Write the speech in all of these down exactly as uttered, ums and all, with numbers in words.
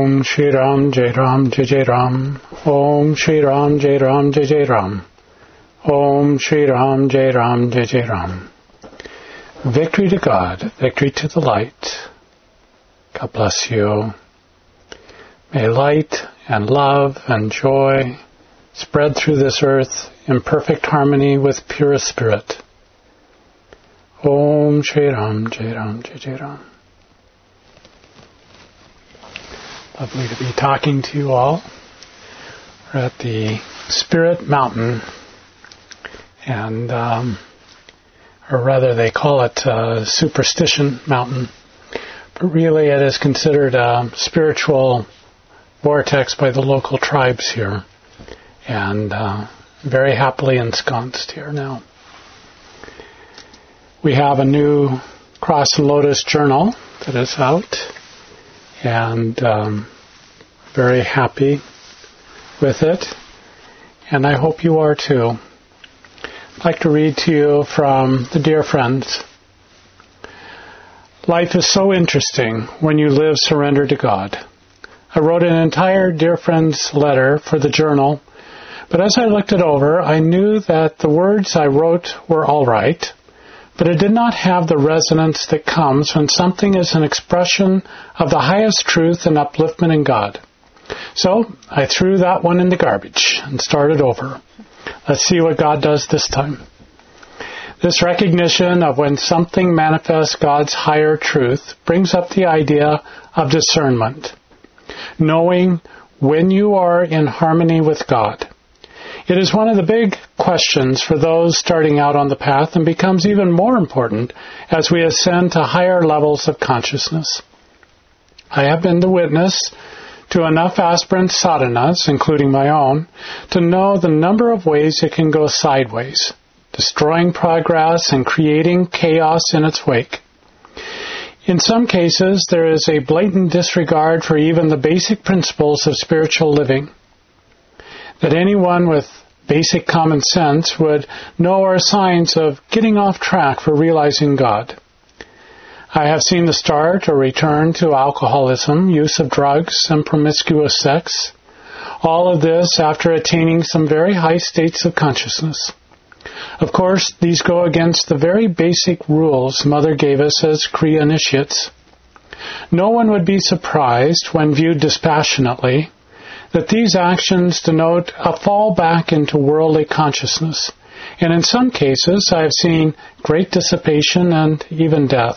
Om Shri Ram Jai Ram Jai Jai Ram. Om Shri Ram Jai Ram Jai Jai Ram. Om Shri Ram Jai Ram Jai Jai Ram. Victory to God, victory to the light. God bless you. May light and love and joy spread through this earth in perfect harmony with purest spirit. Om Shri Ram Jai Ram Jai Jai Ram. Lovely to be talking to you all. We're at the Spirit Mountain, and um, or rather they call it uh, Superstition Mountain, but really it is considered a spiritual vortex by the local tribes here, and uh, very happily ensconced here now. We have a new Cross and Lotus journal that is out, and um, very happy with it, and I hope you are too. I'd like to read to you from the Dear Friends. Life is so interesting when you live surrendered to God. I wrote an entire Dear Friends letter for the journal, but as I looked it over, I knew that the words I wrote were all right, but it did not have the resonance that comes when something is an expression of the highest truth and upliftment in God. So I threw that one in the garbage and started over. Let's see what God does this time. This recognition of when something manifests God's higher truth brings up the idea of discernment, knowing when you are in harmony with God. It is one of the big questions for those starting out on the path, and becomes even more important as we ascend to higher levels of consciousness. I have been the witness to enough aspirant sadhanas, including my own, to know the number of ways it can go sideways, destroying progress and creating chaos in its wake. In some cases, there is a blatant disregard for even the basic principles of spiritual living that anyone with basic common sense would know are signs of getting off track for realizing God. I have seen the start or return to alcoholism, use of drugs, and promiscuous sex. All of this after attaining some very high states of consciousness. Of course, these go against the very basic rules Mother gave us as Kriya initiates. No one would be surprised, when viewed dispassionately, that these actions denote a fall back into worldly consciousness, and in some cases I have seen great dissipation and even death.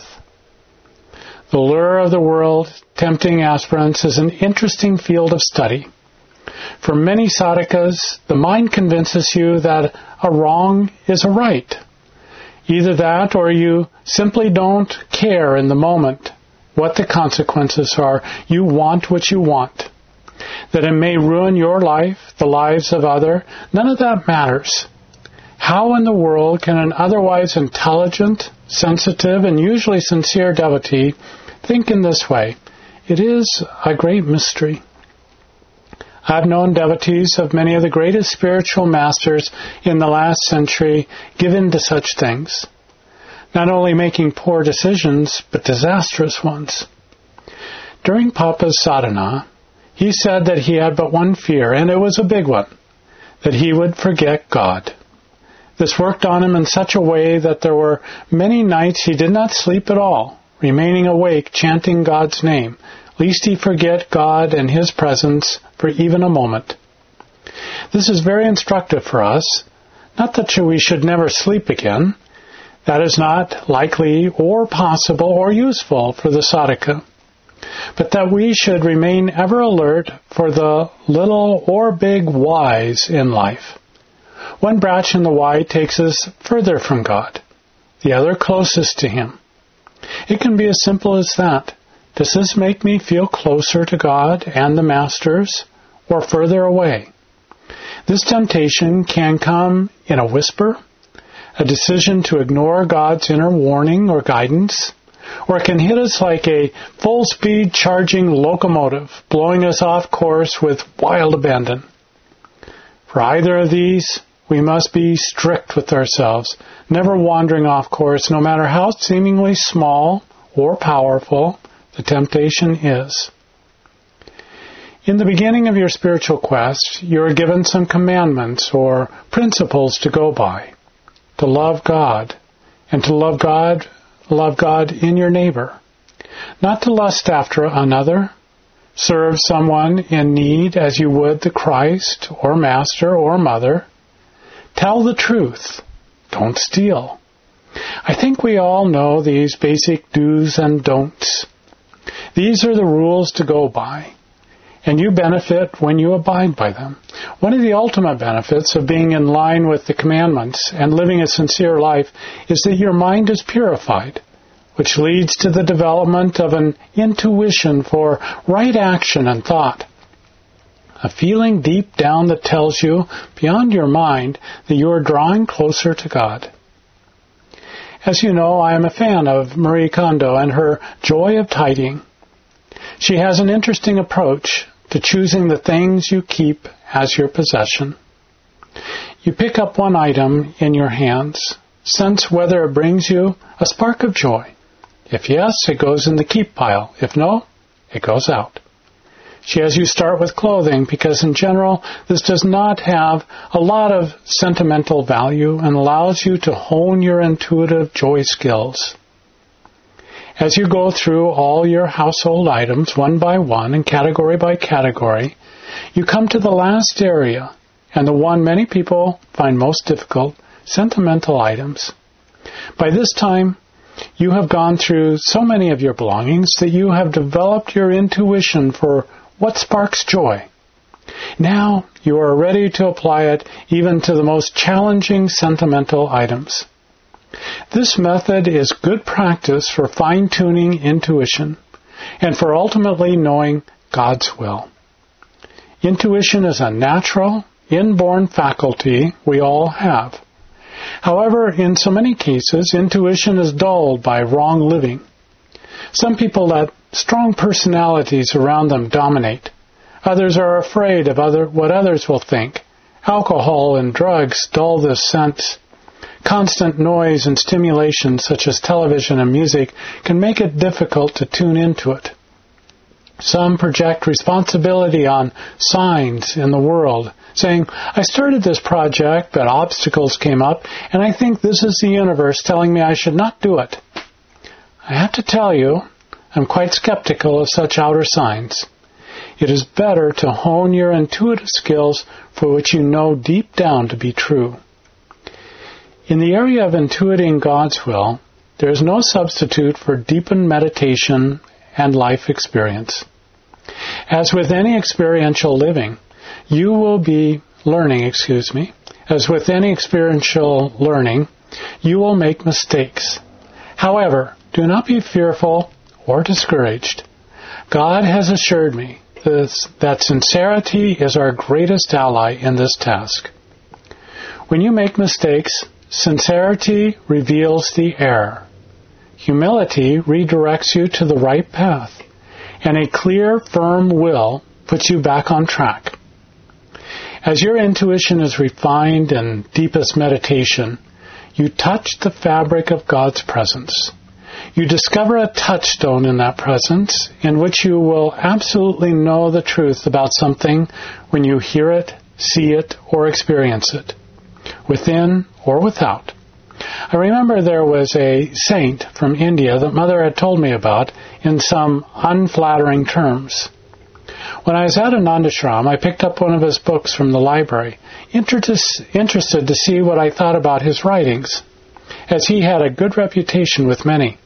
The lure of the world, tempting aspirants, is an interesting field of study. For many sadhakas, the mind convinces you that a wrong is a right. Either that, or you simply don't care in the moment what the consequences are. You want what you want. That it may ruin your life, the lives of others, none of that matters. How in the world can an otherwise intelligent, sensitive, and usually sincere devotee think in this way? It is a great mystery. I've known devotees of many of the greatest spiritual masters in the last century given to such things, not only making poor decisions, but disastrous ones. During Papa's sadhana, he said that he had but one fear, and it was a big one, that he would forget God. This worked on him in such a way that there were many nights he did not sleep at all, remaining awake, chanting God's name, lest he forget God and His presence for even a moment. This is very instructive for us, not that we should never sleep again. That is not likely or possible or useful for the sadhaka, but that we should remain ever alert for the little or big whys in life. One branch in the Y takes us further from God, the other closest to Him. It can be as simple as that. Does this make me feel closer to God and the Masters, or further away? This temptation can come in a whisper, a decision to ignore God's inner warning or guidance, or it can hit us like a full-speed charging locomotive, blowing us off course with wild abandon. For either of these, we must be strict with ourselves, never wandering off course, no matter how seemingly small or powerful the temptation is. In the beginning of your spiritual quest, you are given some commandments or principles to go by. To love God, and to love God, love God in your neighbor. Not to lust after another. Serve someone in need as you would the Christ, or master, or mother. Tell the truth. Don't steal. I think we all know these basic do's and don'ts. These are the rules to go by, and you benefit when you abide by them. One of the ultimate benefits of being in line with the commandments and living a sincere life is that your mind is purified, which leads to the development of an intuition for right action and thought. A feeling deep down that tells you, beyond your mind, that you are drawing closer to God. As you know, I am a fan of Marie Kondo and her joy of tidying. She has an interesting approach to choosing the things you keep as your possession. You pick up one item in your hands, sense whether it brings you a spark of joy. If yes, it goes in the keep pile. If no, it goes out. She has you start with clothing because in general, this does not have a lot of sentimental value and allows you to hone your intuitive joy skills. As you go through all your household items one by one and category by category, you come to the last area and the one many people find most difficult, sentimental items. By this time, you have gone through so many of your belongings that you have developed your intuition for what sparks joy. Now you are ready to apply it even to the most challenging sentimental items. This method is good practice for fine-tuning intuition and for ultimately knowing God's will. Intuition is a natural, inborn faculty we all have. However, in so many cases, intuition is dulled by wrong living. Some people let strong personalities around them dominate. Others are afraid of other, what others will think. Alcohol and drugs dull this sense. Constant noise and stimulation, such as television and music, can make it difficult to tune into it. Some project responsibility on signs in the world, saying, I started this project, but obstacles came up, and I think this is the universe telling me I should not do it. I have to tell you, I'm quite skeptical of such outer signs. It is better to hone your intuitive skills for which you know deep down to be true. In the area of intuiting God's will, there is no substitute for deepened meditation and life experience. As with any experiential living, you will be learning, excuse me, as with any experiential learning, you will make mistakes. However, do not be fearful or discouraged. God has assured me this, that sincerity is our greatest ally in this task. When you make mistakes, sincerity reveals the error. Humility redirects you to the right path, and a clear, firm will puts you back on track. As your intuition is refined in deepest meditation, you touch the fabric of God's presence. You discover a touchstone in that presence in which you will absolutely know the truth about something when you hear it, see it, or experience it, within or without. I remember there was a saint from India that Mother had told me about in some unflattering terms. When I was at Anandashram, I picked up one of his books from the library, interested to see what I thought about his writings, as he had a good reputation with many.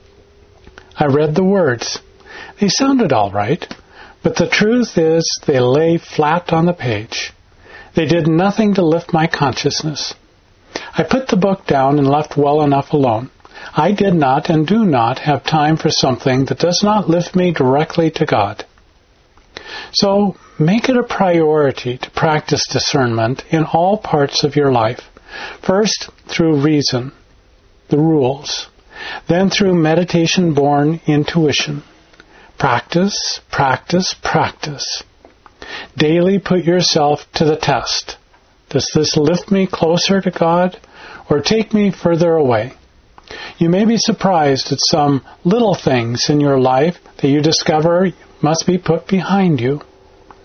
I read the words. They sounded all right, but the truth is they lay flat on the page. They did nothing to lift my consciousness. I put the book down and left well enough alone. I did not and do not have time for something that does not lift me directly to God. So make it a priority to practice discernment in all parts of your life. First, through reason, the rules. Then through meditation-born intuition. Practice, practice, practice. Daily put yourself to the test. Does this lift me closer to God or take me further away? You may be surprised at some little things in your life that you discover must be put behind you.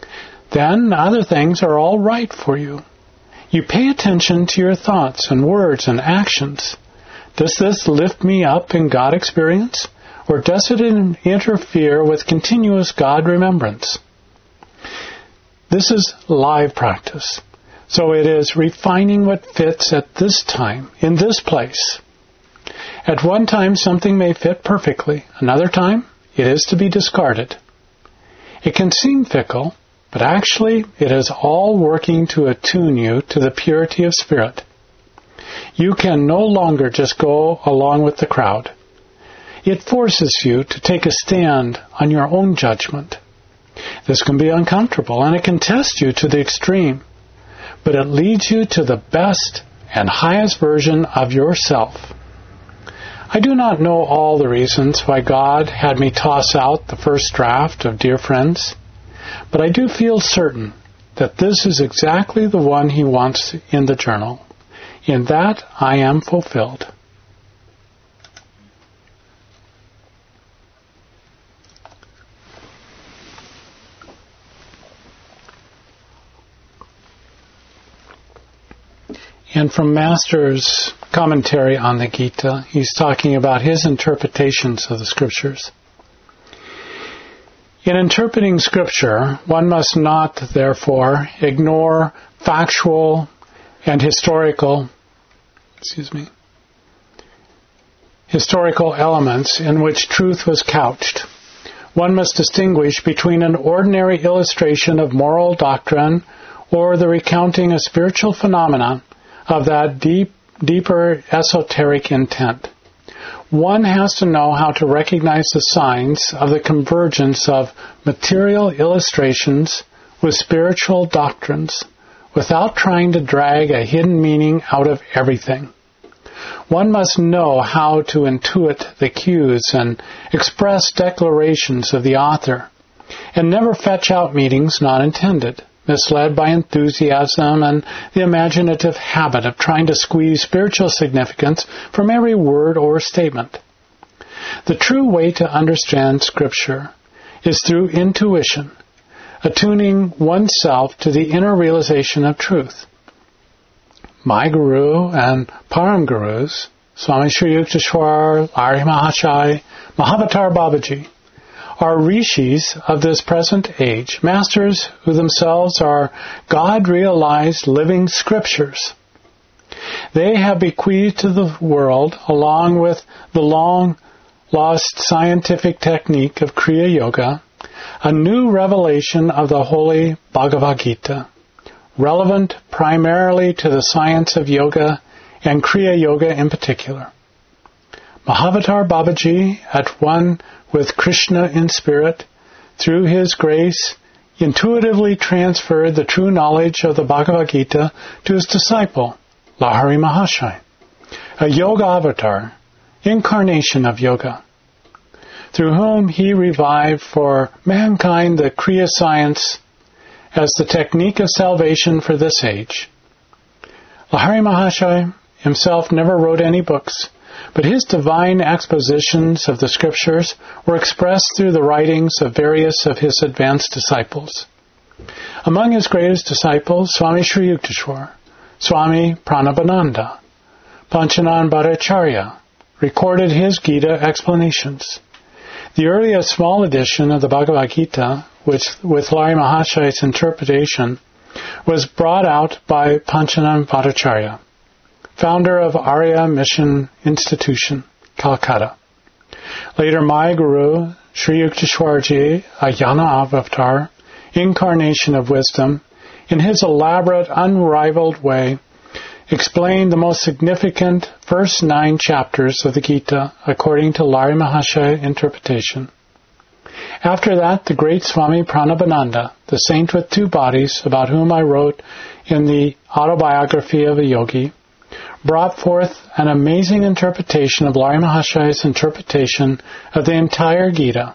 then other things are all right for you. You pay attention to your thoughts and words and actions. Does this lift me up in God experience, or does it interfere with continuous God remembrance? This is live practice, so it is refining what fits at this time, in this place. At one time, something may fit perfectly. Another time, it is to be discarded. It can seem fickle, but actually it is all working to attune you to the purity of spirit. You can no longer just go along with the crowd. It forces you to take a stand on your own judgment. This can be uncomfortable, and it can test you to the extreme, but it leads you to the best and highest version of yourself. I do not know all the reasons why God had me toss out the first draft of Dear Friends, but I do feel certain that this is exactly the one He wants in the journal. In that, I am fulfilled. And from Master's commentary on the Gita, he's talking about his interpretations of the scriptures. In interpreting Scripture, one must not, therefore, ignore factual and historical, excuse me, historical elements in which truth was couched. One must distinguish between an ordinary illustration of moral doctrine or the recounting of spiritual phenomena of that deep, deeper esoteric intent. One has to know how to recognize the signs of the convergence of material illustrations with spiritual doctrines without trying to drag a hidden meaning out of everything. One must know how to intuit the cues and express declarations of the author, and never fetch out meanings not intended, misled by enthusiasm and the imaginative habit of trying to squeeze spiritual significance from every word or statement. The true way to understand Scripture is through intuition, attuning oneself to the inner realization of truth. My Guru and Param Gurus, Swami Sri Yukteswar, Lahiri Mahashaya, Mahavatar Babaji, are rishis of this present age, masters who themselves are God-realized living scriptures. They have bequeathed to the world, along with the long-lost scientific technique of Kriya Yoga, a new revelation of the holy Bhagavad Gita, relevant primarily to the science of yoga and Kriya Yoga in particular. Mahavatar Babaji, at one with Krishna in spirit, through his grace, intuitively transferred the true knowledge of the Bhagavad Gita to his disciple, Lahiri Mahashaya, a yoga avatar, incarnation of yoga, through whom he revived for mankind the Kriya science as the technique of salvation for this age. Lahiri Mahashaya himself never wrote any books, but his divine expositions of the scriptures were expressed through the writings of various of his advanced disciples. Among his greatest disciples, Swami Sri Yukteswar, Swami Pranabhananda, Panchanan Bhattacharya recorded his Gita explanations. The earliest small edition of the Bhagavad Gita, which with Lahiri Mahashaya's interpretation, was brought out by Panchanan Bhattacharya, founder of Arya Mission Institution, Calcutta. Later, my Guru, Sri Yukteswarji, a Jnana avatar, incarnation of wisdom, in his elaborate, unrivaled way, explained the most significant first nine chapters of the Gita according to Lahiri Mahashaya interpretation. After that, the great Swami Pranabhananda, the saint with two bodies, about whom I wrote in the Autobiography of a Yogi, brought forth an amazing interpretation of Lahiri Mahashaya's interpretation of the entire Gita.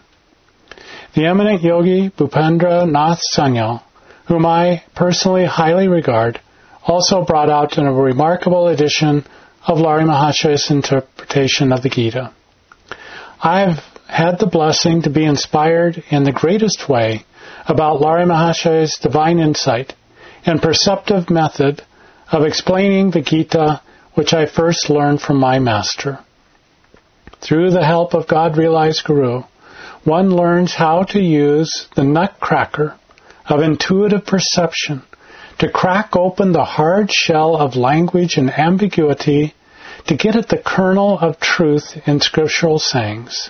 The eminent yogi Bhupendra Nath Sanyal, whom I personally highly regard, also brought out a remarkable edition of Lahiri Mahashaya's interpretation of the Gita. I have had the blessing to be inspired in the greatest way about Lahiri Mahashaya's divine insight and perceptive method of explaining the Gita, which I first learned from my master. Through the help of God-realized Guru, one learns how to use the nutcracker of intuitive perception to crack open the hard shell of language and ambiguity to get at the kernel of truth in scriptural sayings.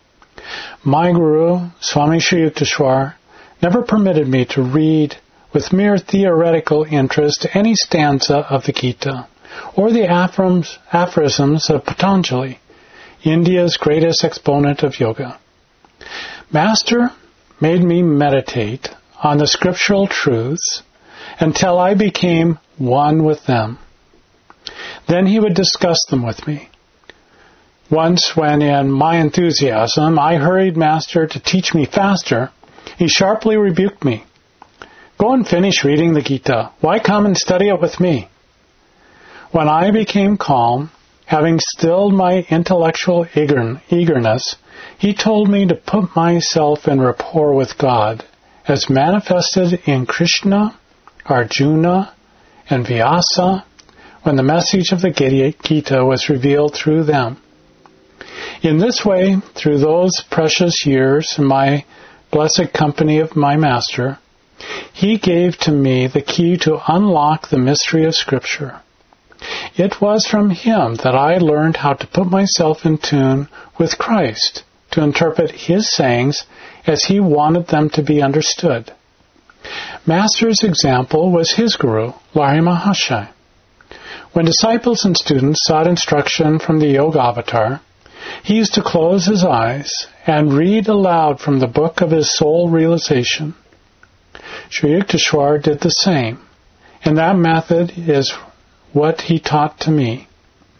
My Guru, Swami Sri Yukteswar, never permitted me to read with mere theoretical interest any stanza of the Gita or the aphorisms of Patanjali, India's greatest exponent of yoga. Master made me meditate on the scriptural truths until I became one with them. Then he would discuss them with me. Once, when in my enthusiasm I hurried Master to teach me faster, he sharply rebuked me. Go and finish reading the Gita. Why come and study it with me? When I became calm, having stilled my intellectual eagerness, he told me to put myself in rapport with God, as manifested in Krishna, Arjuna, and Vyasa, when the message of the Gita was revealed through them. In this way, through those precious years in my blessed company of my Master, he gave to me the key to unlock the mystery of Scripture. It was from him that I learned how to put myself in tune with Christ, to interpret his sayings as he wanted them to be understood. Master's example was his guru, Lahiri Mahashaya. When disciples and students sought instruction from the Yoga Avatar, he used to close his eyes and read aloud from the book of his soul realization. Sri Yukteswar did the same, and that method is what he taught to me.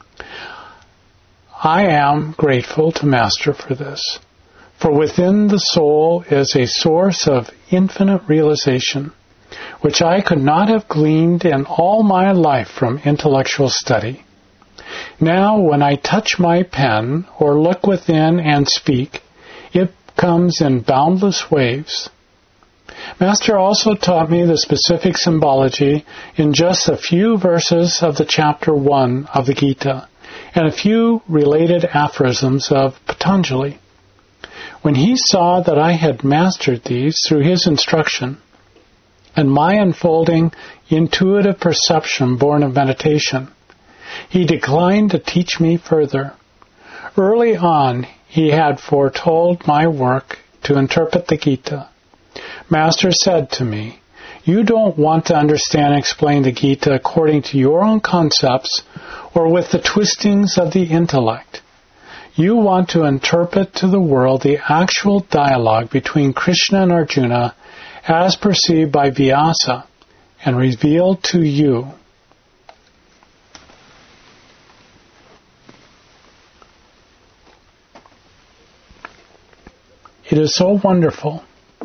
I am grateful to Master for this, for within the soul is a source of infinite realization, which I could not have gleaned in all my life from intellectual study. Now, when I touch my pen or look within and speak, it comes in boundless waves. Master also taught me the specific symbology in just a few verses of the chapter one of the Gita and a few related aphorisms of Patanjali. When he saw that I had mastered these through his instruction and my unfolding intuitive perception born of meditation, he declined to teach me further. Early on, he had foretold my work to interpret the Gita. Master said to me, "You don't want to understand and explain the Gita according to your own concepts or with the twistings of the intellect. You want to interpret to the world the actual dialogue between Krishna and Arjuna as perceived by Vyasa and revealed to you." It is so wonderful,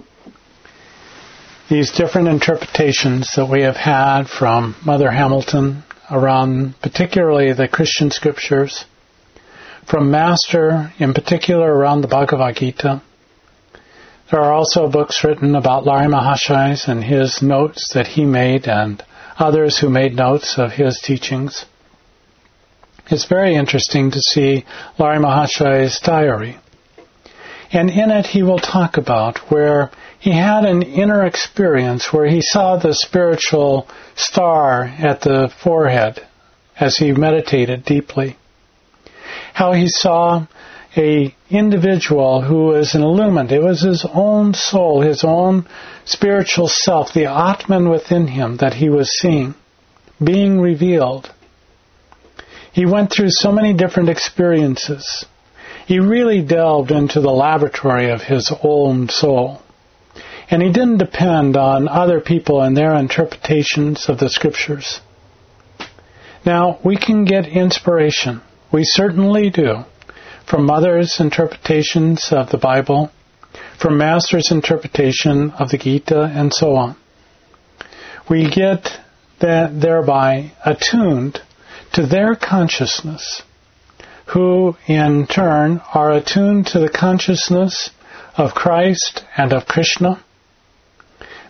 these different interpretations that we have had from Mother Hamilton around particularly the Christian scriptures, from Master in particular around the Bhagavad Gita. There are also books written about Lahiri Mahashaya and his notes that he made and others who made notes of his teachings. It's very interesting to see Lahiri Mahashaya's diary. And in it he will talk about where he had an inner experience where he saw the spiritual star at the forehead as he meditated deeply. How he saw a individual who was illumined. It was his own soul, his own spiritual self, the Atman within him that he was seeing, being revealed. He went through so many different experiences. He really delved into the laboratory of his own soul. And he didn't depend on other people and their interpretations of the scriptures. Now, we can get inspiration. We certainly do. From Mother's interpretations of the Bible, from Master's interpretation of the Gita, and so on. We get that thereby attuned to their consciousness, who in turn are attuned to the consciousness of Christ and of Krishna,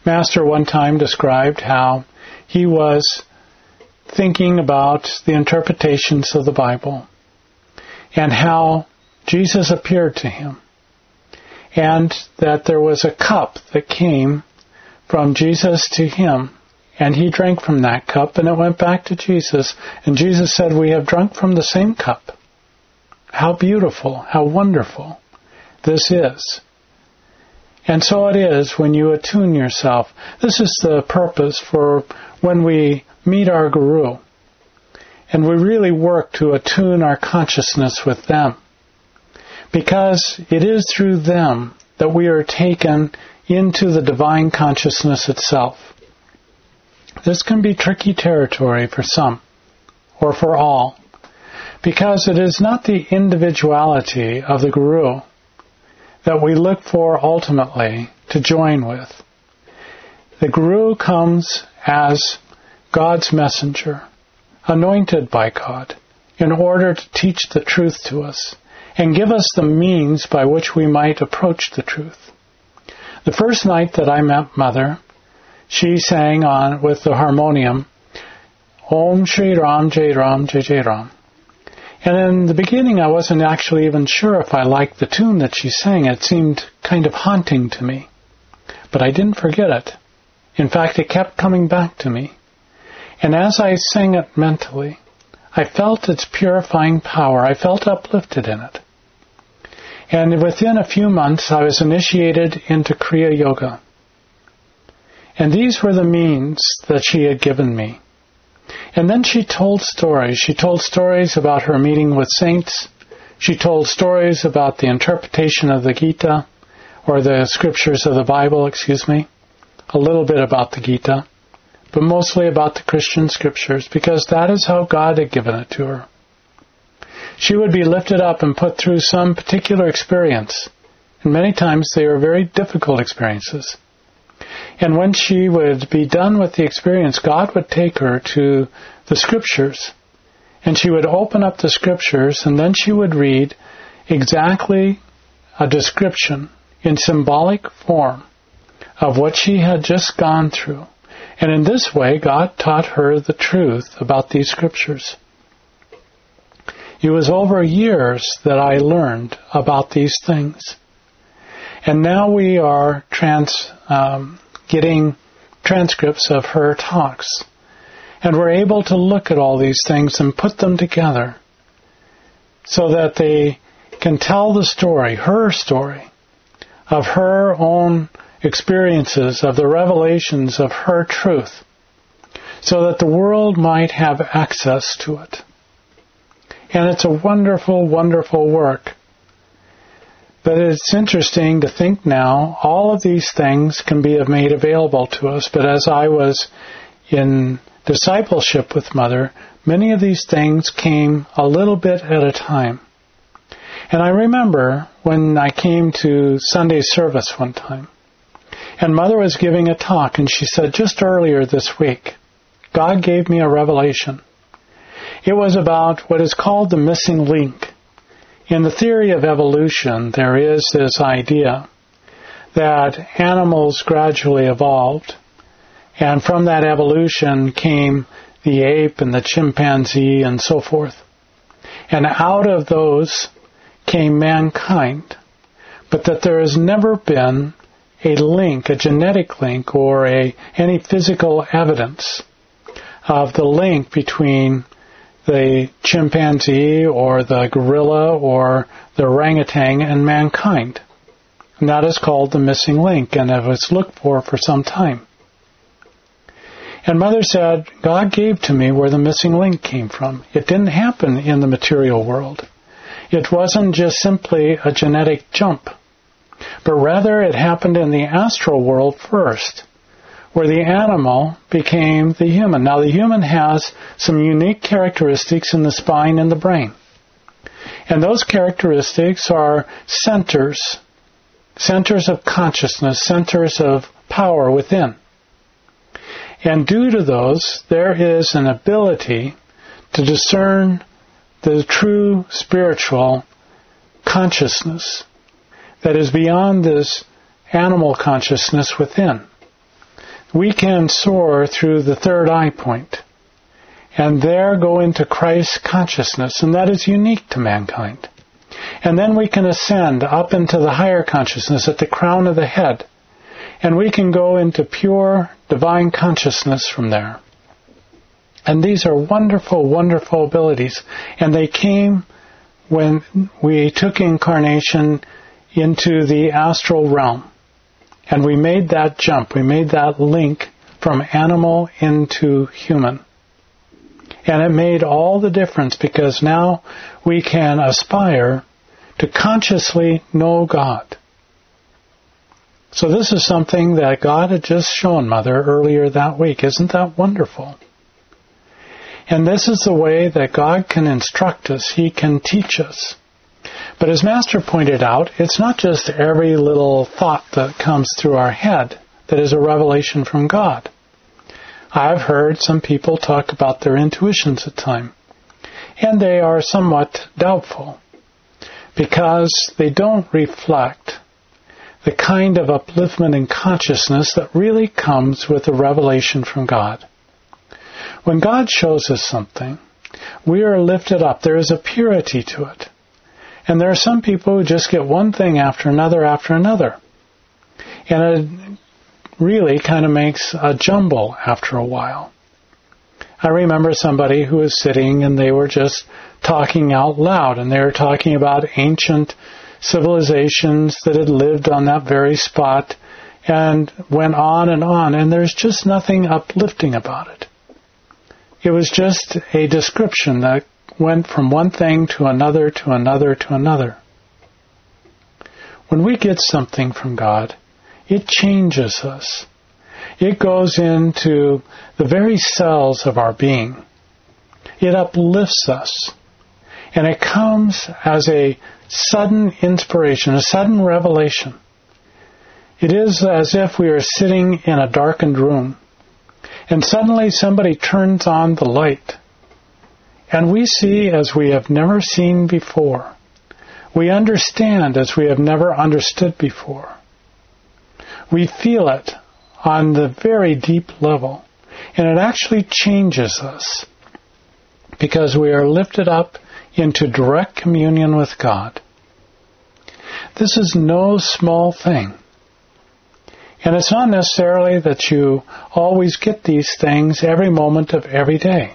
Master one time described how he was thinking about the interpretations of the Bible and how Jesus appeared to him, and that there was a cup that came from Jesus to him, and he drank from that cup, and it went back to Jesus, and Jesus said, "We have drunk from the same cup." How beautiful, how wonderful this is. And so it is when you attune yourself. This is the purpose for when we meet our Guru, and we really work to attune our consciousness with them, because it is through them that we are taken into the divine consciousness itself. This can be tricky territory for some, or for all, because it is not the individuality of the Guru that we look for ultimately to join with. The Guru comes as God's messenger, anointed by God, in order to teach the truth to us and give us the means by which we might approach the truth. The first night that I met Mother, she sang on with the harmonium, Om Shri Ram Jai Ram Jai Jai Ram. And in the beginning I wasn't actually even sure if I liked the tune that she sang. It seemed kind of haunting to me. But I didn't forget it. In fact, it kept coming back to me. And as I sang it mentally, I felt its purifying power. I felt uplifted in it. And within a few months, I was initiated into Kriya Yoga. And these were the means that she had given me. And then she told stories. She told stories about her meeting with saints. She told stories about the interpretation of the Gita, or the scriptures of the Bible, excuse me. A little bit about the Gita, but mostly about the Christian scriptures, because that is how God had given it to her. She would be lifted up and put through some particular experience, and many times they were very difficult experiences. And when she would be done with the experience, God would take her to the scriptures, and she would open up the scriptures, and then she would read exactly a description in symbolic form of what she had just gone through. And in this way, God taught her the truth about these scriptures. It was over years that I learned about these things. And now we are trans, um, getting transcripts of her talks. And we're able to look at all these things and put them together so that they can tell the story, her story, of her own experiences, of the revelations of her truth, so that the world might have access to it. And it's a wonderful, wonderful work. But it's interesting to think now, all of these things can be made available to us. But as I was in discipleship with Mother, many of these things came a little bit at a time. And I remember when I came to Sunday service one time, and Mother was giving a talk, and she said, just earlier this week, God gave me a revelation. It was about what is called the missing link. In the theory of evolution, there is this idea that animals gradually evolved, and from that evolution came the ape and the chimpanzee and so forth. And out of those came mankind, but that there has never been a link, a genetic link, or a any physical evidence of the link between the chimpanzee or the gorilla or the orangutan and mankind. And that is called the missing link, and it was looked for for some time. And Mother said, God gave to me where the missing link came from. It didn't happen in the material world. It wasn't just simply a genetic jump, but rather it happened in the astral world first, where the animal became the human. Now, the human has some unique characteristics in the spine and the brain. And those characteristics are centers, centers of consciousness, centers of power within. And due to those, there is an ability to discern the true spiritual consciousness that is beyond this animal consciousness within. we can soar through the third eye point and there go into Christ's consciousness, and that is unique to mankind. And then we can ascend up into the higher consciousness at the crown of the head, and we can go into pure divine consciousness from there. And these are wonderful, wonderful abilities, and they came when we took incarnation into the astral realm. And we made that jump, we made that link from animal into human. And it made all the difference, because now we can aspire to consciously know God. So this is something that God had just shown Mother earlier that week. Isn't that wonderful? And this is the way that God can instruct us. He can teach us. But as Master pointed out, it's not just every little thought that comes through our head that is a revelation from God. I've heard some people talk about their intuitions at times, and they are somewhat doubtful because they don't reflect the kind of upliftment in consciousness that really comes with a revelation from God. When God shows us something, we are lifted up. There is a purity to it. And there are some people who just get one thing after another after another. And it really kind of makes a jumble after a while. I remember somebody who was sitting and they were just talking out loud, and they were talking about ancient civilizations that had lived on that very spot and went on and on, and there's just nothing uplifting about it. It was just a description that went from one thing to another to another to another. When we get something from God, it changes us. It goes into the very cells of our being. It uplifts us. And it comes as a sudden inspiration, a sudden revelation. It is as if we are sitting in a darkened room, and suddenly somebody turns on the light, and we see as we have never seen before. We understand as we have never understood before. We feel it on the very deep level, and it actually changes us because we are lifted up into direct communion with God. This is no small thing. And it's not necessarily that you always get these things every moment of every day.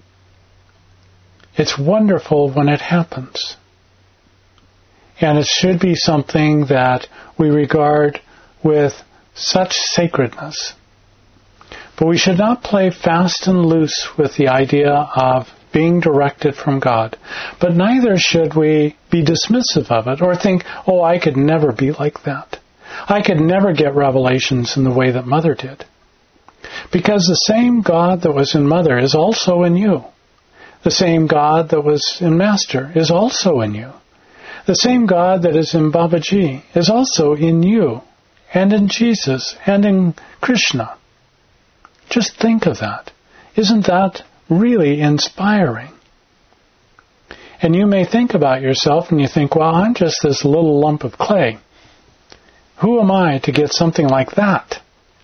It's wonderful when it happens. And it should be something that we regard with such sacredness. But we should not play fast and loose with the idea of being directed from God. But neither should we be dismissive of it or think, oh, I could never be like that. I could never get revelations in the way that Mother did. Because the same God that was in Mother is also in you. The same God that was in Master is also in you. The same God that is in Babaji is also in you, and in Jesus, and in Krishna. Just think of that. Isn't that really inspiring? And you may think about yourself and you think, well, I'm just this little lump of clay. Who am I to get something like that?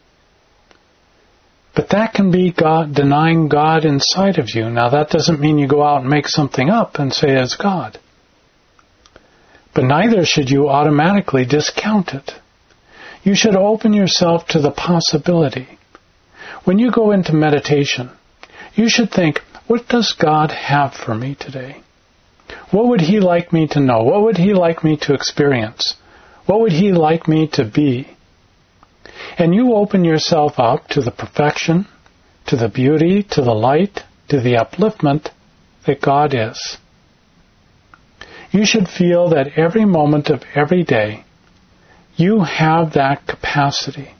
But that can be God, denying God inside of you. Now, that doesn't mean you go out and make something up and say it's God. But neither should you automatically discount it. You should open yourself to the possibility. When you go into meditation, you should think, what does God have for me today? What would He like me to know? What would He like me to experience? What would He like me to be? And you open yourself up to the perfection, to the beauty, to the light, to the upliftment that God is. You should feel that every moment of every day, you have that capacity.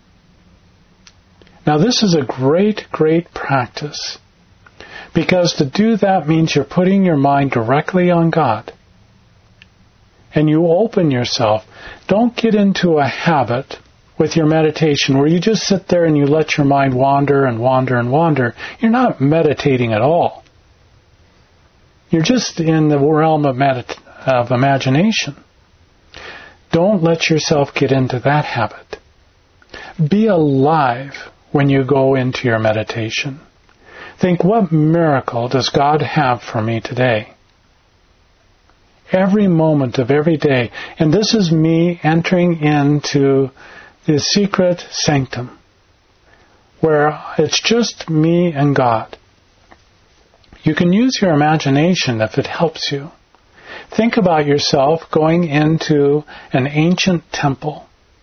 Now, this is a great, great practice, because to do that means you're putting your mind directly on God. And you open yourself. Don't get into a habit with your meditation where you just sit there and you let your mind wander and wander and wander. You're not meditating at all. You're just in the realm of, medit- of imagination. Don't let yourself get into that habit. Be alive when you go into your meditation. Think, what miracle does God have for me today? Every moment of every day. And this is me entering into the secret sanctum, where it's just me and God. You can use your imagination if it helps you. Think about yourself going into an ancient temple.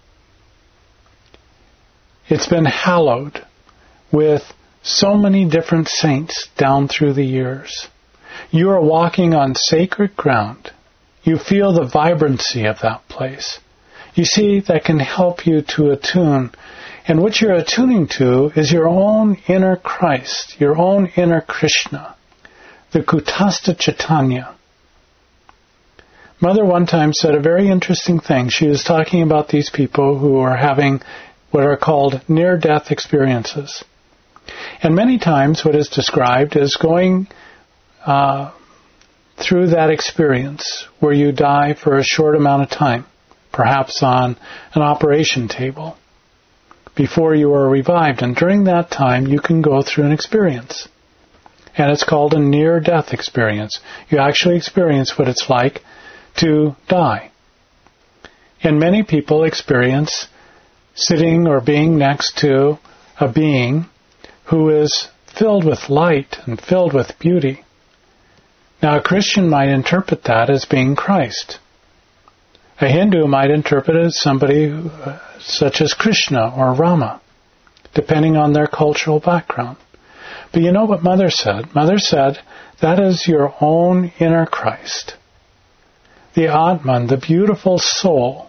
It's been hallowed with so many different saints down through the years. You are walking on sacred ground. You feel the vibrancy of that place. You see, that can help you to attune. And what you're attuning to is your own inner Christ, your own inner Krishna, the Kutastha Chaitanya. Mother one time said a very interesting thing. She was talking about these people who are having what are called near-death experiences. And many times what is described is going uh, through that experience where you die for a short amount of time, perhaps on an operation table, before you are revived. And during that time, you can go through an experience. And it's called a near-death experience. You actually experience what it's like to die. And many people experience sitting or being next to a being who is filled with light and filled with beauty. Now, a Christian might interpret that as being Christ. A Hindu might interpret it as somebody who, uh, such as Krishna or Rama, depending on their cultural background. But you know what Mother said? Mother said, that is your own inner Christ. The Atman, the beautiful soul.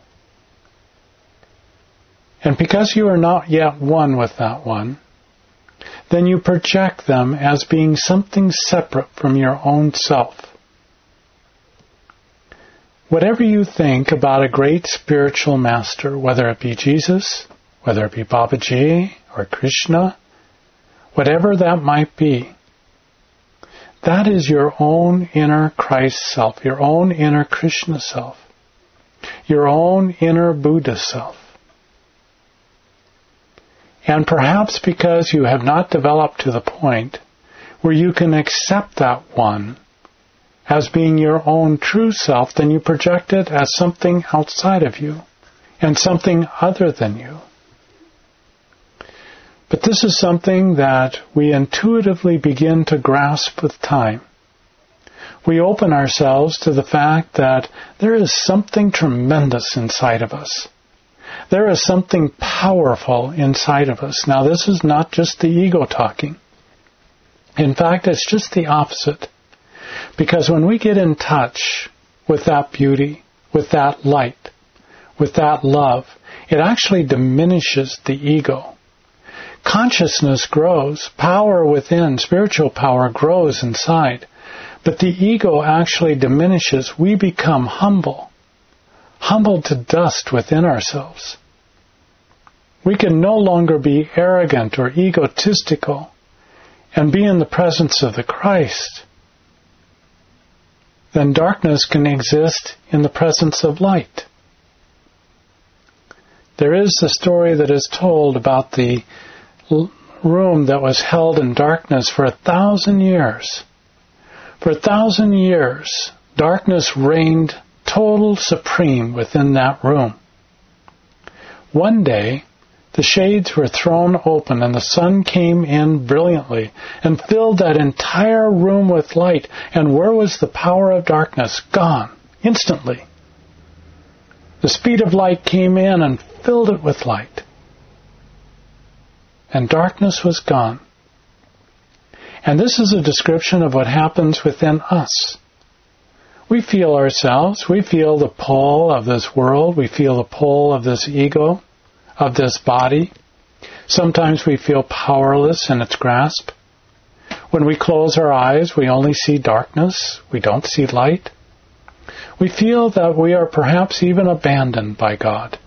And because you are not yet one with that one, then you project them as being something separate from your own self. Whatever you think about a great spiritual master, whether it be Jesus, whether it be Babaji or Krishna, whatever that might be, that is your own inner Christ self, your own inner Krishna self, your own inner Buddha self. And perhaps because you have not developed to the point where you can accept that one as being your own true self, then you project it as something outside of you and something other than you. But this is something that we intuitively begin to grasp with time. We open ourselves to the fact that there is something tremendous inside of us. There is something powerful inside of us. Now, this is not just the ego talking. In fact, it's just the opposite. Because when we get in touch with that beauty, with that light, with that love, it actually diminishes the ego. Consciousness grows, power within, spiritual power grows inside, but the ego actually diminishes. We become humble, humbled to dust within ourselves. We can no longer be arrogant or egotistical and be in the presence of the Christ. Then darkness can exist in the presence of light. There is the story that is told about the room that was held in darkness for a thousand years. For a thousand years, darkness reigned total supreme within that room. One day, the shades were thrown open and the sun came in brilliantly and filled that entire room with light. And where was the power of darkness? Gone, instantly. The speed of light came in and filled it with light. And darkness was gone. And this is a description of what happens within us. We feel ourselves, we feel the pull of this world, we feel the pull of this ego, of this body. Sometimes we feel powerless in its grasp. When we close our eyes, we only see darkness, we don't see light. We feel that we are perhaps even abandoned by God.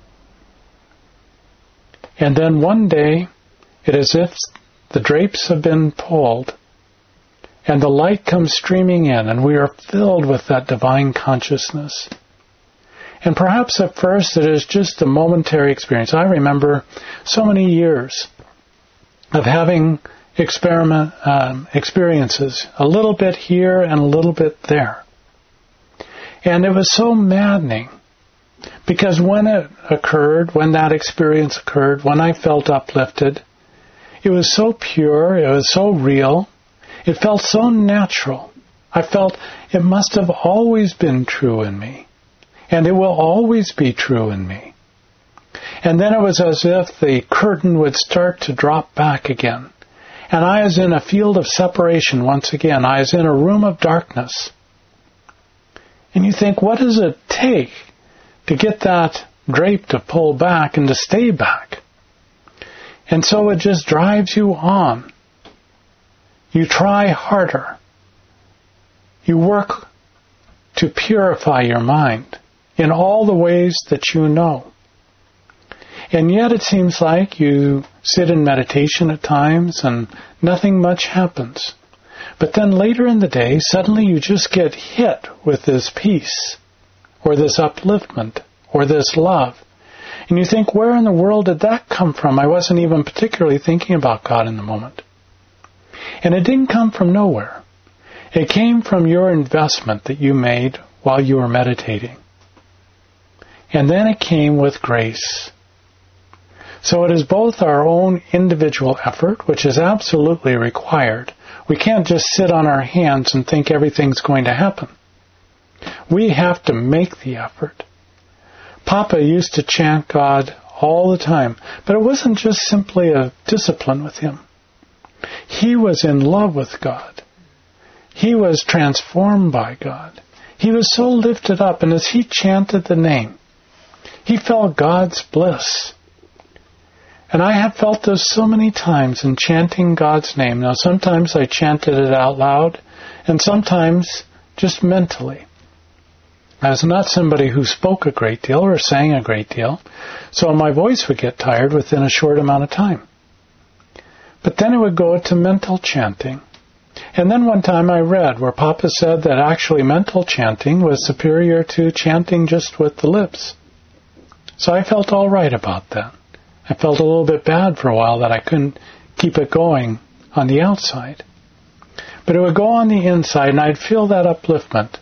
And then one day, it is as if the drapes have been pulled, and the light comes streaming in, and we are filled with that divine consciousness. And perhaps at first it is just a momentary experience. I remember so many years of having experiment um, experiences, a little bit here and a little bit there. And it was so maddening, because when it occurred, when that experience occurred, when I felt uplifted, it was so pure, it was so real, it felt so natural. I felt it must have always been true in me, and it will always be true in me. And then it was as if the curtain would start to drop back again, and I was in a field of separation once again. I was in a room of darkness. And you think, what does it take to get that drape to pull back and to stay back? And so it just drives you on. You try harder. You work to purify your mind in all the ways that you know. And yet it seems like you sit in meditation at times and nothing much happens. But then later in the day, suddenly you just get hit with this peace, or this upliftment, or this love. And you think, where in the world did that come from? I wasn't even particularly thinking about God in the moment. And it didn't come from nowhere. It came from your investment that you made while you were meditating. And then it came with grace. So it is both our own individual effort, which is absolutely required. We can't just sit on our hands and think everything's going to happen. We have to make the effort. Papa used to chant God all the time, but it wasn't just simply a discipline with him. He was in love with God. He was transformed by God. He was so lifted up, and as he chanted the name, he felt God's bliss. And I have felt this so many times in chanting God's name. Now, sometimes I chanted it out loud, and sometimes just mentally. I was not somebody who spoke a great deal or sang a great deal, so my voice would get tired within a short amount of time. But then it would go to mental chanting. And then one time I read where Papa said that actually mental chanting was superior to chanting just with the lips. So I felt all right about that. I felt a little bit bad for a while that I couldn't keep it going on the outside. But it would go on the inside, and I'd feel that upliftment.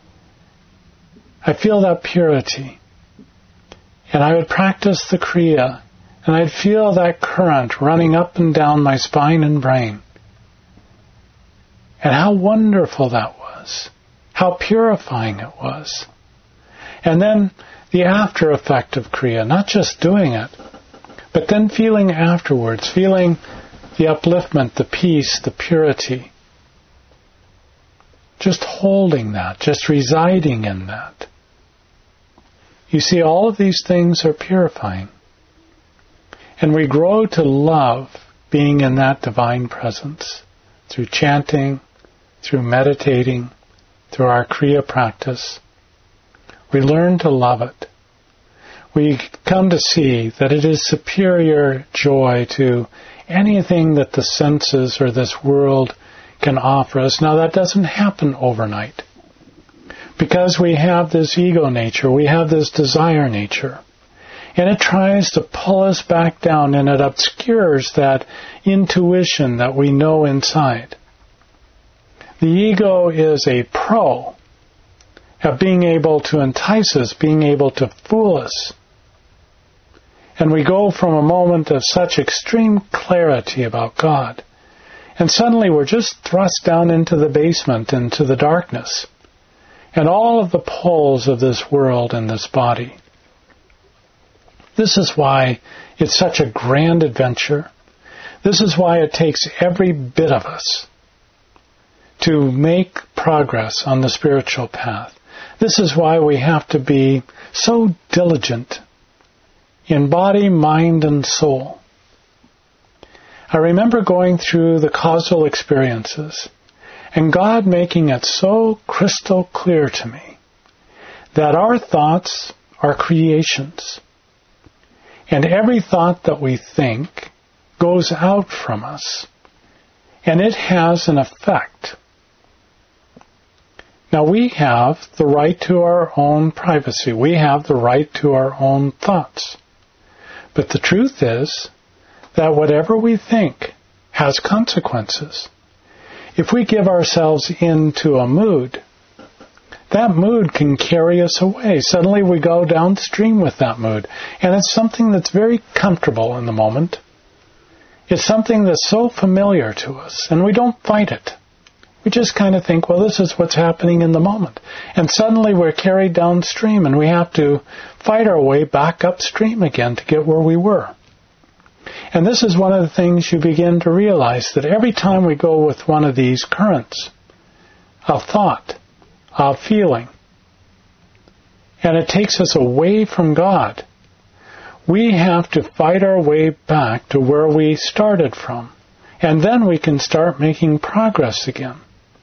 I'd feel that purity. And I would practice the Kriya, and I'd feel that current running up and down my spine and brain. And how wonderful that was. How purifying it was. And then the after effect of Kriya, not just doing it, but then feeling afterwards, feeling the upliftment, the peace, the purity. Just holding that, just residing in that. You see, all of these things are purifying. And we grow to love being in that divine presence through chanting, through meditating, through our Kriya practice. We learn to love it. We come to see that it is superior joy to anything that the senses or this world can offer us. Now, that doesn't happen overnight. Because we have this ego nature, we have this desire nature. And it tries to pull us back down, and it obscures that intuition that we know inside. The ego is a pro at being able to entice us, being able to fool us. And we go from a moment of such extreme clarity about God, and suddenly we're just thrust down into the basement, into the darkness, and all of the pulls of this world and this body. This is why it's such a grand adventure. This is why it takes every bit of us to make progress on the spiritual path. This is why we have to be so diligent in body, mind, and soul. I remember going through the causal experiences and God making it so crystal clear to me that our thoughts are creations. And every thought that we think goes out from us, and it has an effect. Now, we have the right to our own privacy. We have the right to our own thoughts. But the truth is that whatever we think has consequences. If we give ourselves into a mood, that mood can carry us away. Suddenly we go downstream with that mood. And it's something that's very comfortable in the moment. It's something that's so familiar to us, and we don't fight it. We just kind of think, well, this is what's happening in the moment. And suddenly we're carried downstream, and we have to fight our way back upstream again to get where we were. And this is one of the things you begin to realize, that every time we go with one of these currents of thought, of feeling, and it takes us away from God, we have to fight our way back to where we started from. And then we can start making progress again.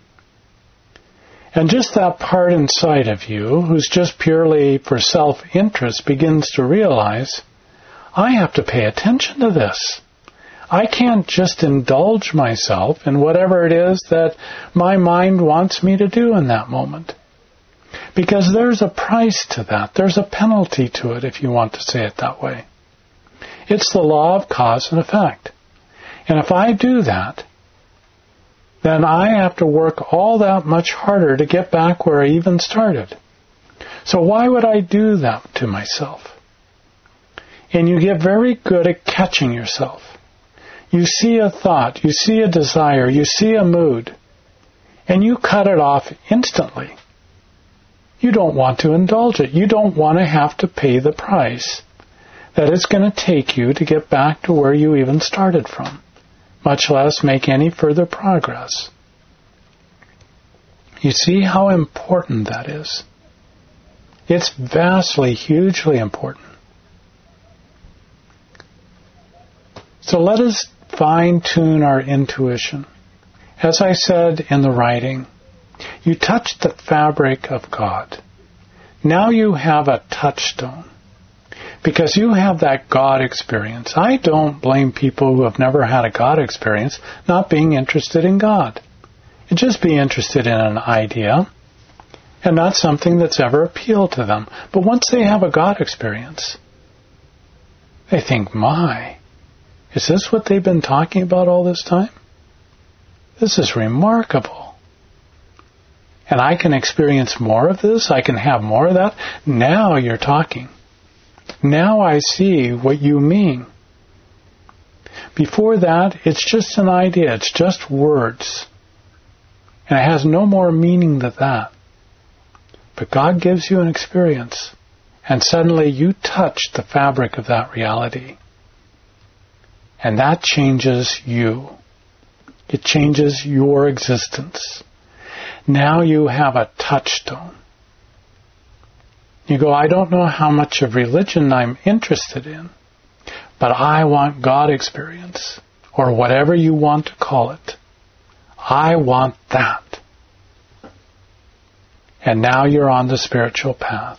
And just that part inside of you, who's just purely for self-interest, begins to realize, I have to pay attention to this. I can't just indulge myself in whatever it is that my mind wants me to do in that moment. Because there's a price to that. There's a penalty to it, if you want to say it that way. It's the law of cause and effect. And if I do that, then I have to work all that much harder to get back where I even started. So why would I do that to myself? And you get very good at catching yourself. You see a thought, you see a desire, you see a mood, and you cut it off instantly. You don't want to indulge it. You don't want to have to pay the price that it's going to take you to get back to where you even started from, much less make any further progress. You see how important that is? It's vastly, hugely important. So let us fine-tune our intuition. As I said in the writing, you touch the fabric of God. Now you have a touchstone, because you have that God experience. I don't blame people who have never had a God experience not being interested in God. You just be interested in an idea and not something that's ever appealed to them. But once they have a God experience, they think, my, is this what they've been talking about all this time? This is remarkable. And I can experience more of this. I can have more of that. Now you're talking. Now I see what you mean. Before that, it's just an idea. It's just words. And it has no more meaning than that. But God gives you an experience. And suddenly you touch the fabric of that reality. And that changes you. It changes your existence. Now you have a touchstone. You go, I don't know how much of religion I'm interested in, but I want God experience, or whatever you want to call it. I want that. And now you're on the spiritual path.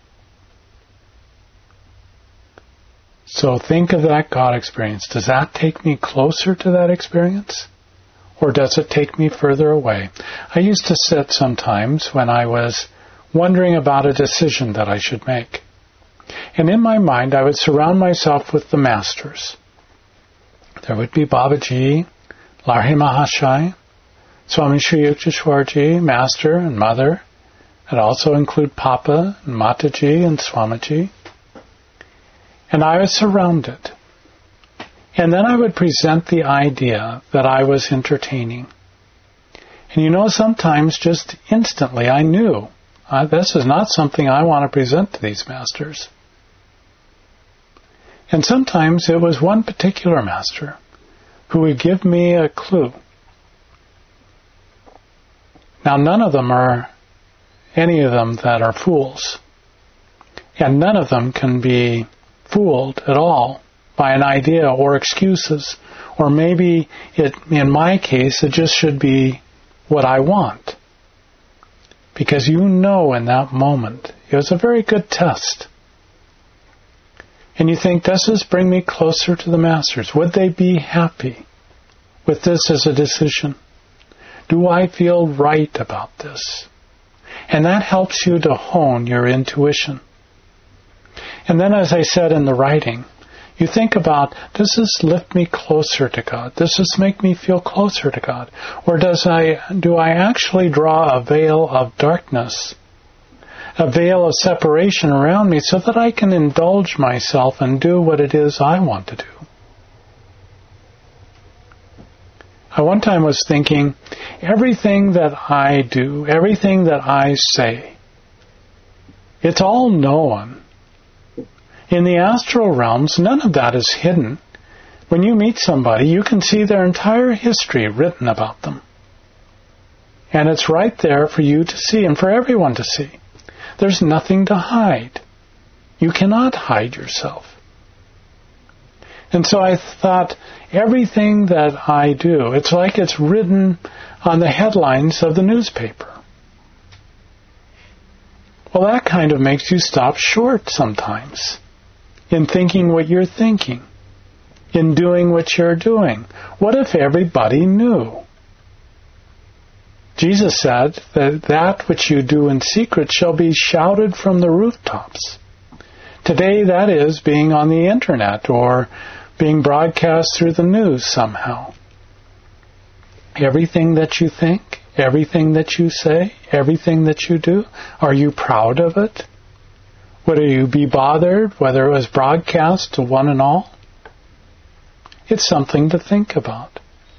So think of that God experience. Does that take me closer to that experience? Or does it take me further away? I used to sit sometimes when I was wondering about a decision that I should make. And in my mind, I would surround myself with the masters. There would be Babaji, Larhi Mahashai, Swami Sri Yukteswarji, Master and Mother. I'd also include Papa and Mataji and Swamiji. And I was surrounded. And then I would present the idea that I was entertaining. And you know, sometimes just instantly I knew, uh, this is not something I want to present to these masters. And sometimes it was one particular master who would give me a clue. Now, none of them are any of them that are fools. And none of them can be fooled at all by an idea or excuses. Or maybe, it, in my case, it just should be what I want. Because you know in that moment, it was a very good test. And you think, does this bring me closer to the masters? Would they be happy with this as a decision? Do I feel right about this? And that helps you to hone your intuition. And then, as I said in the writing, You think about, does this lift me closer to God? Does this make me feel closer to God? Or does I do I actually draw a veil of darkness, a veil of separation around me so that I can indulge myself and do what it is I want to do? I one time was thinking, everything that I do, everything that I say, it's all known. In the astral realms, none of that is hidden. When you meet somebody, you can see their entire history written about them. And it's right there for you to see and for everyone to see. There's nothing to hide. You cannot hide yourself. And so I thought, everything that I do, it's like it's written on the headlines of the newspaper. Well, that kind of makes you stop short sometimes in thinking what you're thinking, in doing what you're doing. What if everybody knew? Jesus said that that which you do in secret shall be shouted from the rooftops. Today, that is being on the internet or being broadcast through the news somehow. Everything that you think, everything that you say, everything that you do, are you proud of it? Would you be bothered whether it was broadcast to one and all? It's something to think about.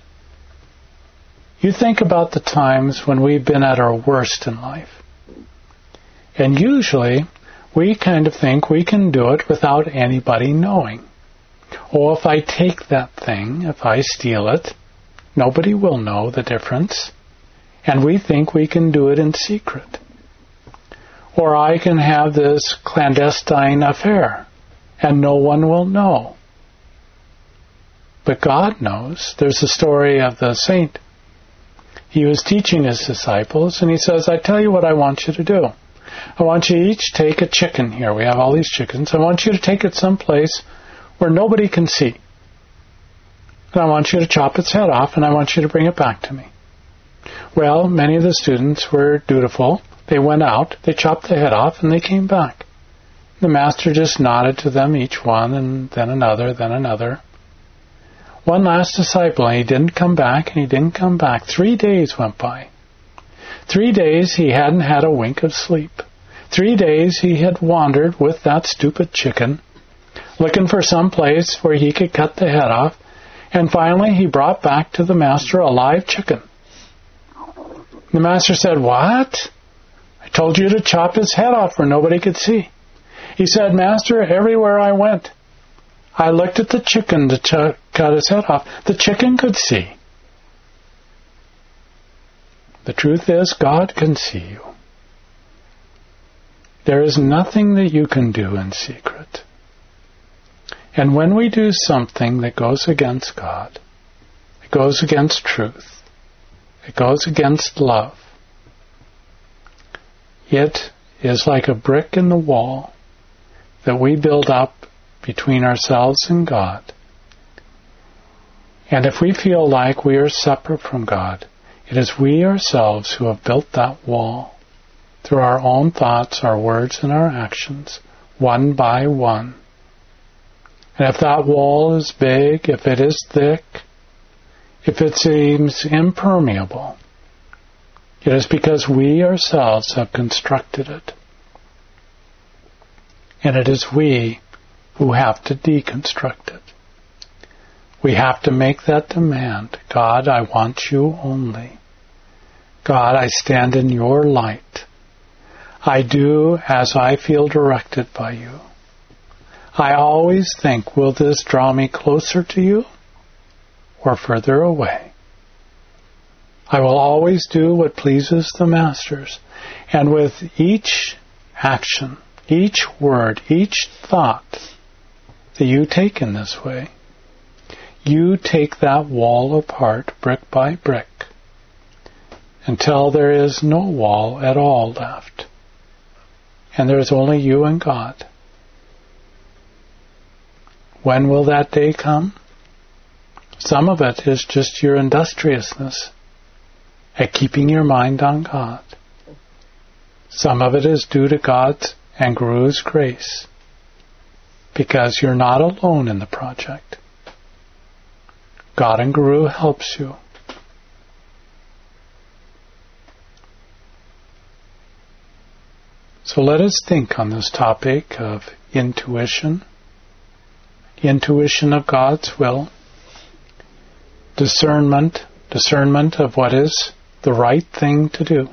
You think about the times when we've been at our worst in life. And usually, we kind of think we can do it without anybody knowing. Or if I take that thing, if I steal it, nobody will know the difference. And we think we can do it in secret. Or I can have this clandestine affair, and no one will know. But God knows. There's a story of the saint. He was teaching his disciples, and he says, I tell you what I want you to do. I want you to each take a chicken here. We have all these chickens. I want you to take it someplace where nobody can see. And I want you to chop its head off, and I want you to bring it back to me. Well, many of the students were dutiful. They went out, they chopped the head off, and they came back. The master just nodded to them, each one, and then another, then another. One last disciple, and he didn't come back, and he didn't come back. Three days went by. Three days he hadn't had a wink of sleep. Three days he had wandered with that stupid chicken, looking for some place where he could cut the head off, and finally he brought back to the master a live chicken. The master said, What? I told you to chop his head off where nobody could see. He said, Master, everywhere I went, I looked at the chicken to ch- cut his head off. The chicken could see. The truth is, God can see you. There is nothing that you can do in secret. And when we do something that goes against God, it goes against truth, it goes against love, it is like a brick in the wall that we build up between ourselves and God. And if we feel like we are separate from God, it is we ourselves who have built that wall through our own thoughts, our words, and our actions, one by one. And if that wall is big, if it is thick, if it seems impermeable, it is because we ourselves have constructed it. And it is we who have to deconstruct it. We have to make that demand. God, I want you only. God, I stand in your light. I do as I feel directed by you. I always think, will this draw me closer to you or further away? I will always do what pleases the masters. And with each action, each word, each thought that you take in this way, you take that wall apart brick by brick until there is no wall at all left. And there is only you and God. When will that day come? Some of it is just your industriousness at keeping your mind on God. Some of it is due to God's and Guru's grace. because you're not alone in the project. God and Guru helps you. So let us think on this topic of intuition, intuition of God's will, discernment, discernment of what is the right thing to do.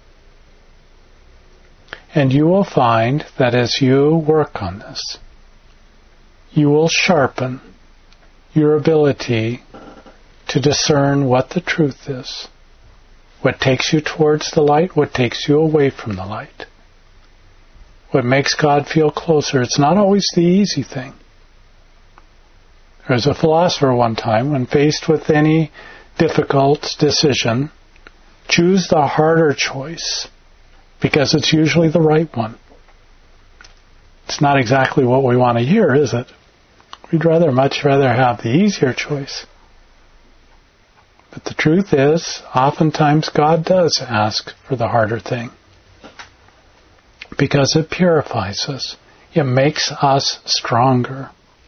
And you will find that as you work on this, you will sharpen your ability to discern what the truth is, what takes you towards the light, what takes you away from the light, what makes God feel closer. It's not always the easy thing. There was a philosopher one time, when faced with any difficult decision, choose the harder choice, because it's usually the right one. It's not exactly what we want to hear, is it? We'd rather, much rather have the easier choice. But the truth is, oftentimes God does ask for the harder thing, because it purifies us. It makes us stronger.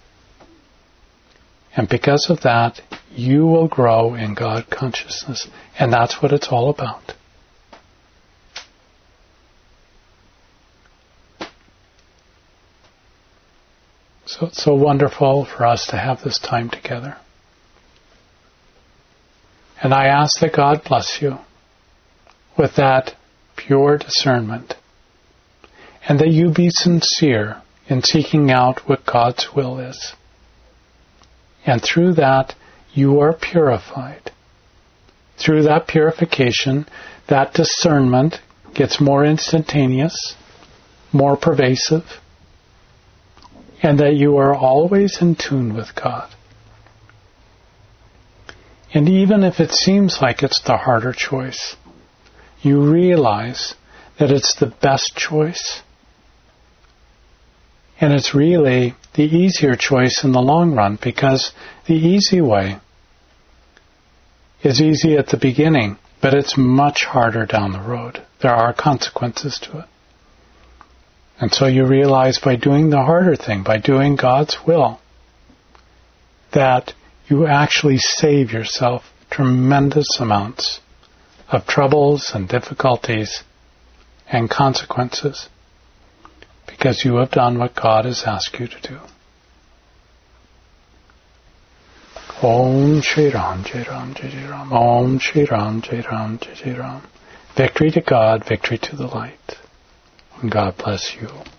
And because of that, you will grow in God consciousness. And that's what it's all about. So it's so wonderful for us to have this time together. And I ask that God bless you with that pure discernment, and that you be sincere in seeking out what God's will is. And through that, you are purified. Through that purification, that discernment gets more instantaneous, more pervasive, and that you are always in tune with God. And even if it seems like it's the harder choice, you realize that it's the best choice. And it's really the easier choice in the long run, because the easy way is easy at the beginning, but it's much harder down the road. There are consequences to it. And so you realize by doing the harder thing, by doing God's will, that you actually save yourself tremendous amounts of troubles and difficulties and consequences, because you have done what God has asked you to do. Om Shri Ram, Jai Ram, Jai Jai Ram. Om Shri Ram, Jai Ram, Jai Jai Ram. Victory to God, victory to the light. And God bless you.